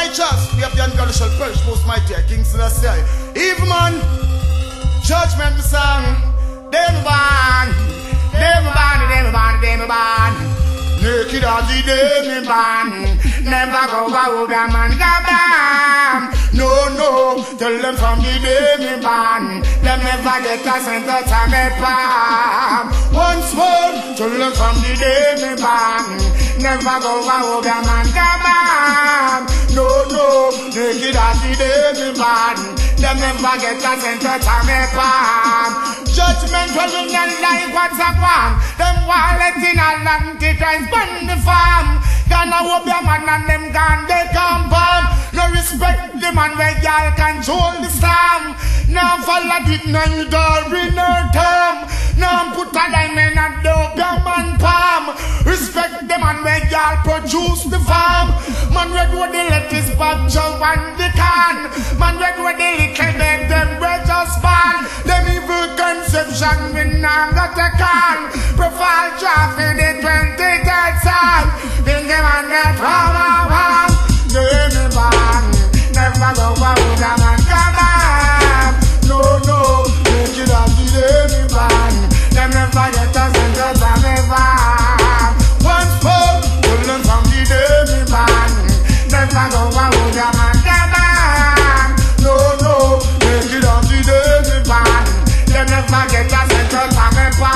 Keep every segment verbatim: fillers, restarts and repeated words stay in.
righteous, we have the ungodly shall perish, most mighty, King Selassie. Evil man, judgment the song, them ban, them ban, them ban, them ban. Naked as the them ban, never go over the man, gabam. No, no, tell them from the them ban, them never get a cent of time, palm. Once more, tell them from the them ban, never go over the man, gabam. No, no, naked as the them ban, them never get a cent of time, palm. Judgment will be not like what's a farm. Them wallet in a land to transpond the farm. Gonna whoop your man and them gone they come bomb. No respect the man where y'all control the storm. Now follow it neither in or term. Now put a diamond and dope your man palm. Respect the man where y'all produce the farm. Man red with the lettuce pop jump and the can. Man red with the little bed them bread just spawn. Them evil conception we now got a can. Profile traffic the twenty-third time. Think them and get trauma. Them man never go for the man come on. No, no, make it up to them man. Them never get a sentence and never. Once more, pull them from the them man. Never go for the man come on. No, no, make it up to them man. Them never get a sentence and never.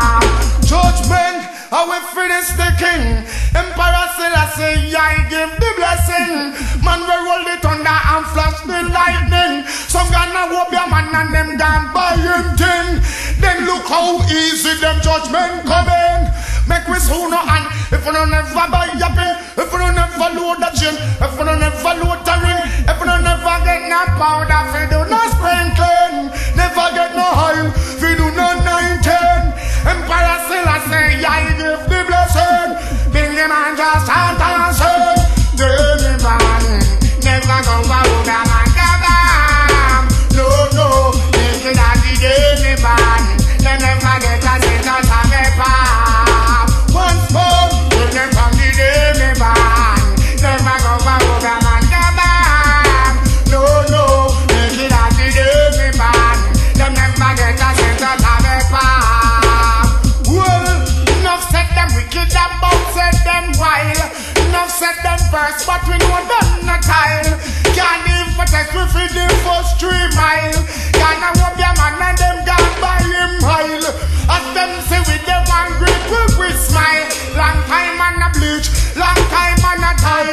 Judgment, I will finish the king. Emperor Selassie, I give the blessing. Man will roll the thunder and flash the lightning. Some gonna whoop your man and them gone buy him thing. Then look how easy them judgment coming. Make we sooner and if we don't never buy a pin, if we don't never load the gym, if we don't never load the ring, if we don't never get no powder, if we do no sprinkling, never get no oil, if we do no nine ten. Emperor Selassie, I give the blessing. Bring him and just stand and say, Daily man, never go for the man, gabam. No, no, make it as the daily man. They never get a cent of time, palm. Once more, bring them from the daily man. Never go for the man, gabam. No, no, make it as the daily man. They never get a cent of time, palm. Well, enough said them wicked about said them wild. Enough said them first, but we know them not tile. Can't live for test we feed the first three mile. Gonna whoop your man and them gone by him pile. As them say with them angry, we we smile. Long time on a bleach, long time on a tie.